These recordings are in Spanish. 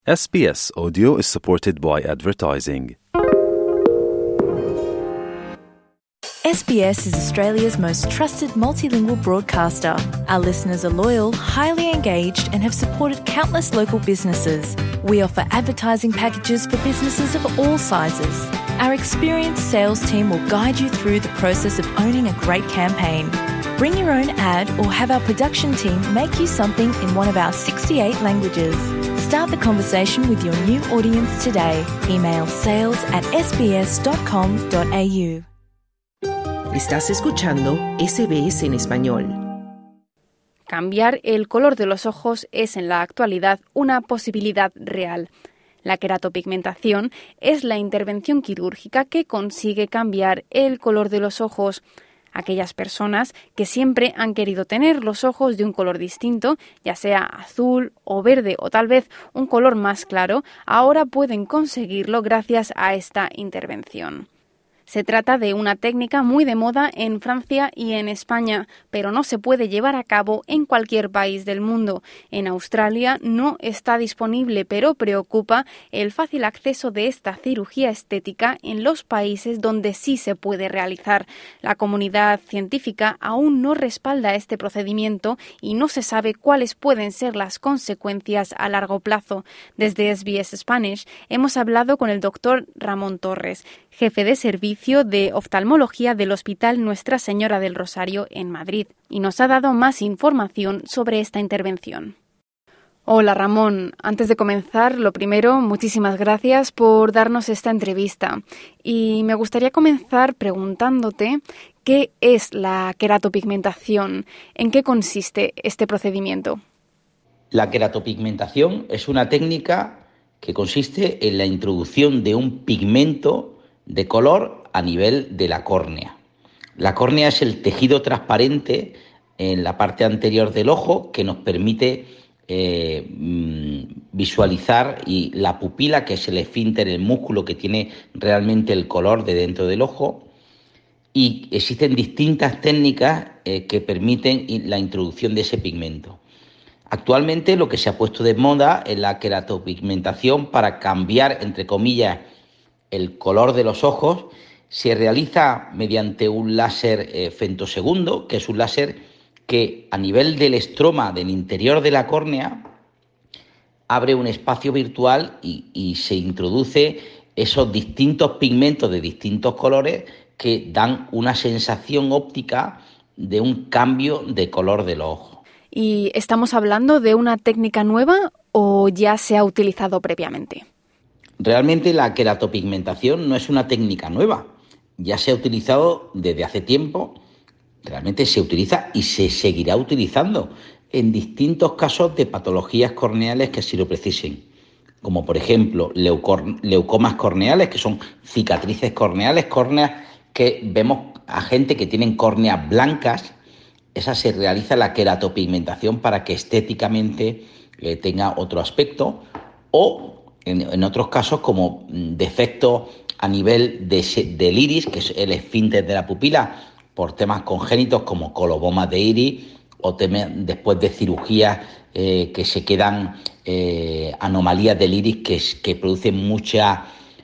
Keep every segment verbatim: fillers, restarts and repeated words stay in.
S B S Audio is supported by advertising. S B S is Australia's most trusted multilingual broadcaster. Our listeners are loyal, highly engaged, and have supported countless local businesses. We offer advertising packages for businesses of all sizes. Our experienced sales team will guide you through the process of owning a great campaign. Bring your own ad or have our production team make you something in one of our sixty-eight languages. Start the conversation with your new audience today. Email sales at s b s dot com dot a u. Estás escuchando S B S en español. Cambiar el color de los ojos es en la actualidad una posibilidad real. La queratopigmentación es la intervención quirúrgica que consigue cambiar el color de los ojos. Aquellas personas que siempre han querido tener los ojos de un color distinto, ya sea azul o verde o tal vez un color más claro, ahora pueden conseguirlo gracias a esta intervención. Se trata de una técnica muy de moda en Francia y en España, pero no se puede llevar a cabo en cualquier país del mundo. En Australia no está disponible, pero preocupa el fácil acceso de esta cirugía estética en los países donde sí se puede realizar. La comunidad científica aún no respalda este procedimiento y no se sabe cuáles pueden ser las consecuencias a largo plazo. Desde S B S Spanish hemos hablado con el doctor Ramón Torres, jefe de servicio de oftalmología del Hospital Nuestra Señora del Rosario en Madrid, y nos ha dado más información sobre esta intervención. Hola Ramón, antes de comenzar, lo primero, muchísimas gracias por darnos esta entrevista. Y me gustaría comenzar preguntándote qué es la queratopigmentación, en qué consiste este procedimiento. La queratopigmentación es una técnica que consiste en la introducción de un pigmento de color a nivel de la córnea. La córnea es el tejido transparente en la parte anterior del ojo que nos permite eh, visualizar y la pupila, que es el esfínter, el músculo que tiene realmente el color de dentro del ojo. Y existen distintas técnicas eh, que permiten la introducción de ese pigmento. Actualmente lo que se ha puesto de moda es la queratopigmentación para cambiar, entre comillas, el color de los ojos. Se realiza mediante un láser eh, femtosegundo, que es un láser que a nivel del estroma del interior de la córnea abre un espacio virtual y, y se introduce esos distintos pigmentos de distintos colores que dan una sensación óptica de un cambio de color de los ojos. ¿Y estamos hablando de una técnica nueva o ya se ha utilizado previamente? Realmente la queratopigmentación no es una técnica nueva, ya se ha utilizado desde hace tiempo, realmente se utiliza y se seguirá utilizando en distintos casos de patologías corneales que así lo precisen, como por ejemplo leucor- leucomas corneales, que son cicatrices corneales, córneas que vemos a gente que tienen córneas blancas. Esa se realiza la queratopigmentación para que estéticamente eh, tenga otro aspecto, o En, en otros casos como defectos a nivel de, del iris, que es el esfínter de la pupila, por temas congénitos como colobomas de iris o temas después de cirugías eh, que se quedan eh, anomalías del iris que, que producen muchas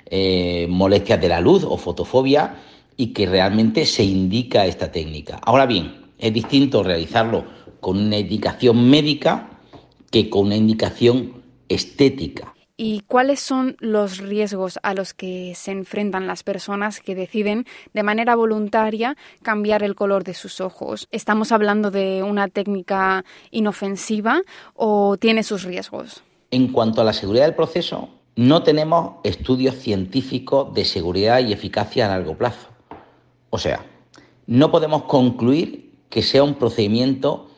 eh, molestias de la luz o fotofobia, y que realmente se indica esta técnica. Ahora bien, es distinto realizarlo con una indicación médica que con una indicación estética. ¿Y cuáles son los riesgos a los que se enfrentan las personas que deciden de manera voluntaria cambiar el color de sus ojos? ¿Estamos hablando de una técnica inofensiva o tiene sus riesgos? En cuanto a la seguridad del proceso, no tenemos estudios científicos de seguridad y eficacia a largo plazo. O sea, no podemos concluir que sea un procedimiento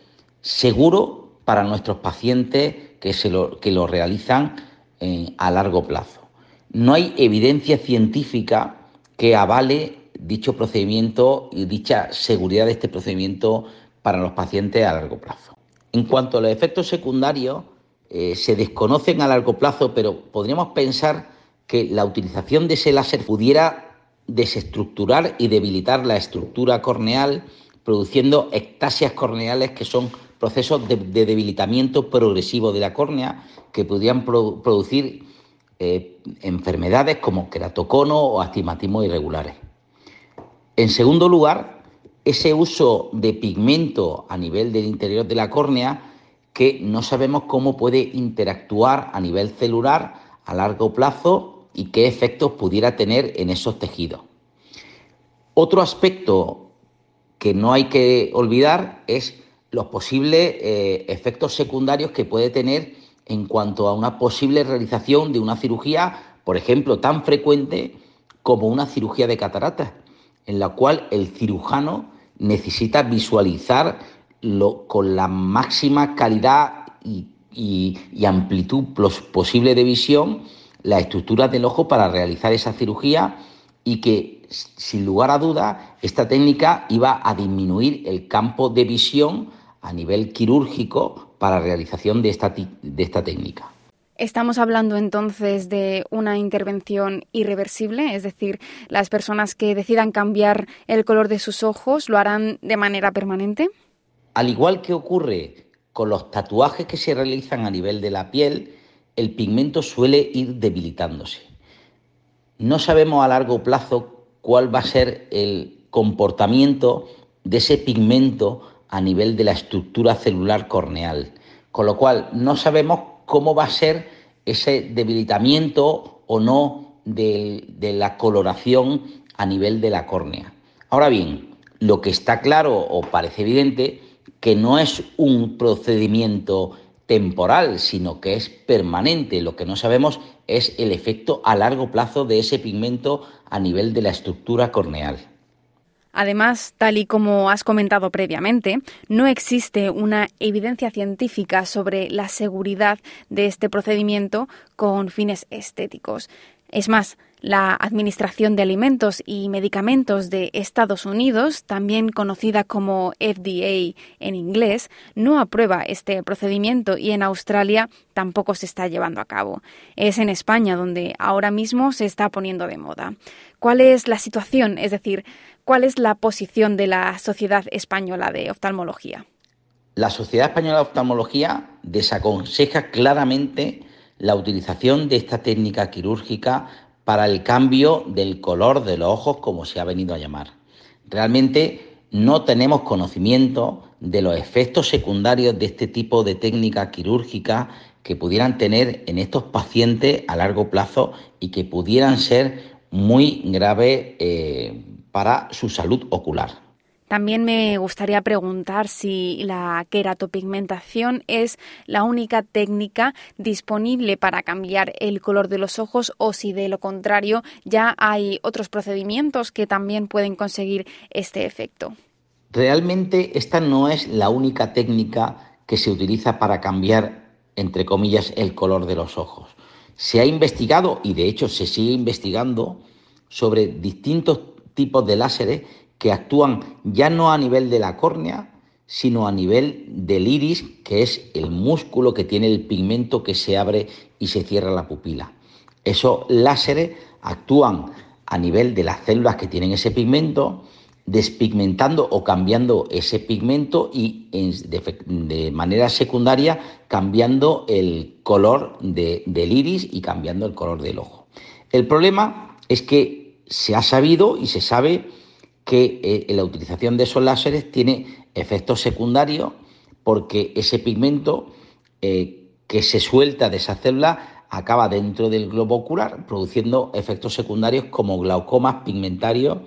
seguro para nuestros pacientes que, se lo, que lo realizan Eh, a largo plazo. No hay evidencia científica que avale dicho procedimiento y dicha seguridad de este procedimiento para los pacientes a largo plazo. En cuanto a los efectos secundarios, eh, se desconocen a largo plazo, pero podríamos pensar que la utilización de ese láser pudiera desestructurar y debilitar la estructura corneal, produciendo ectasias corneales que son procesos de, de debilitamiento progresivo de la córnea que podrían pro, producir eh, enfermedades como queratocono o astigmatismo irregulares. En segundo lugar, ese uso de pigmento a nivel del interior de la córnea que no sabemos cómo puede interactuar a nivel celular a largo plazo y qué efectos pudiera tener en esos tejidos. Otro aspecto que no hay que olvidar es los posibles eh, efectos secundarios que puede tener en cuanto a una posible realización de una cirugía, por ejemplo, tan frecuente como una cirugía de cataratas, en la cual el cirujano necesita visualizar lo, con la máxima calidad y, y, y amplitud posible de visión las estructuras del ojo para realizar esa cirugía, y que, sin lugar a dudas, esta técnica iba a disminuir el campo de visión a nivel quirúrgico para la realización de esta, de esta técnica. Estamos hablando entonces de una intervención irreversible, es decir, las personas que decidan cambiar el color de sus ojos lo harán de manera permanente. Al igual que ocurre con los tatuajes que se realizan a nivel de la piel, el pigmento suele ir debilitándose. No sabemos a largo plazo cuál va a ser el comportamiento de ese pigmento a nivel de la estructura celular corneal, con lo cual no sabemos cómo va a ser ese debilitamiento o no de, de la coloración a nivel de la córnea. Ahora bien, lo que está claro o parece evidente que no es un procedimiento temporal, sino que es permanente. Lo que no sabemos es el efecto a largo plazo de ese pigmento a nivel de la estructura corneal. Además, tal y como has comentado previamente, no existe una evidencia científica sobre la seguridad de este procedimiento con fines estéticos. Es más, la Administración de Alimentos y Medicamentos de Estados Unidos, también conocida como F D A en inglés, no aprueba este procedimiento y en Australia tampoco se está llevando a cabo. Es en España donde ahora mismo se está poniendo de moda. ¿Cuál es la situación? Es decir, ¿cuál es la posición de la Sociedad Española de Oftalmología? La Sociedad Española de Oftalmología desaconseja claramente la utilización de esta técnica quirúrgica para el cambio del color de los ojos, como se ha venido a llamar. Realmente no tenemos conocimiento de los efectos secundarios de este tipo de técnica quirúrgica que pudieran tener en estos pacientes a largo plazo y que pudieran ser muy graves eh, para su salud ocular. También me gustaría preguntar si la queratopigmentación es la única técnica disponible para cambiar el color de los ojos o si de lo contrario ya hay otros procedimientos que también pueden conseguir este efecto. Realmente esta no es la única técnica que se utiliza para cambiar, entre comillas, el color de los ojos. Se ha investigado, y de hecho se sigue investigando, sobre distintos tipos de láseres que actúan ya no a nivel de la córnea, sino a nivel del iris, que es el músculo que tiene el pigmento que se abre y se cierra la pupila. Esos láseres actúan a nivel de las células que tienen ese pigmento, despigmentando o cambiando ese pigmento y de, de manera secundaria cambiando el color de, del iris y cambiando el color del ojo. El problema es que se ha sabido y se sabe que eh, la utilización de esos láseres tiene efectos secundarios porque ese pigmento eh, que se suelta de esa célula acaba dentro del globo ocular produciendo efectos secundarios como glaucomas pigmentarios,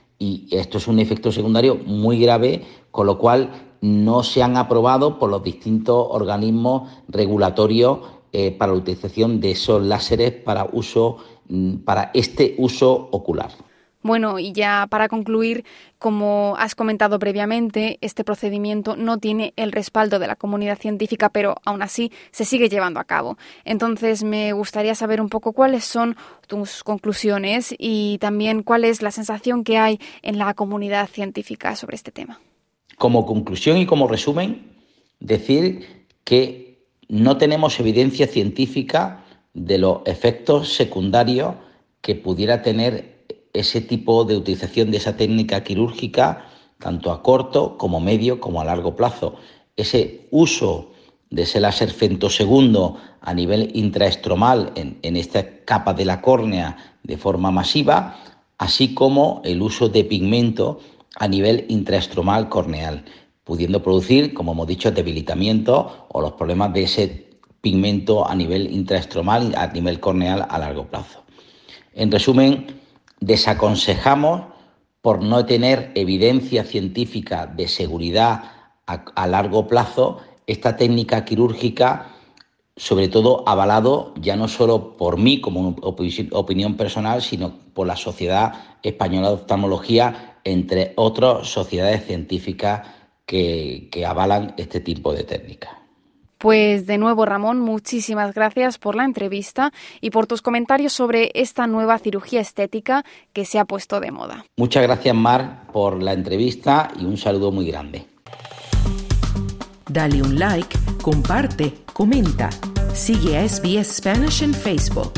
y esto es un efecto secundario muy grave, con lo cual no se han aprobado por los distintos organismos regulatorios eh, para la utilización de esos láseres para uso para este uso ocular. Bueno, y ya para concluir, como has comentado previamente, este procedimiento no tiene el respaldo de la comunidad científica, pero aún así se sigue llevando a cabo. Entonces, me gustaría saber un poco cuáles son tus conclusiones y también cuál es la sensación que hay en la comunidad científica sobre este tema. Como conclusión y como resumen, decir que no tenemos evidencia científica de los efectos secundarios que pudiera tener ese tipo de utilización de esa técnica quirúrgica, tanto a corto como medio como a largo plazo. ese uso de ese láser femtosegundo a nivel intraestromal en, en esta capa de la córnea de forma masiva, así como el uso de pigmento a nivel intraestromal corneal, pudiendo producir, como hemos dicho, debilitamiento o los problemas de ese pigmento a nivel intraestromal y a nivel corneal a largo plazo. En resumen, desaconsejamos, por no tener evidencia científica de seguridad a, a largo plazo, esta técnica quirúrgica, sobre todo avalado ya no solo por mí como una opinión personal, sino por la Sociedad Española de Oftalmología, entre otras sociedades científicas que, que avalan este tipo de técnica. Pues de nuevo, Ramón, muchísimas gracias por la entrevista y por tus comentarios sobre esta nueva cirugía estética que se ha puesto de moda. Muchas gracias, Mar, por la entrevista y un saludo muy grande. Dale un like, comparte, comenta. Sigue a S B S Spanish en Facebook.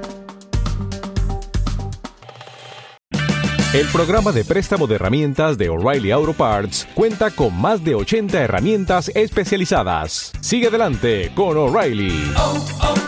El programa de préstamo de herramientas de O'Reilly Auto Parts cuenta con más de ochenta herramientas especializadas. Sigue adelante con O'Reilly. Oh, oh.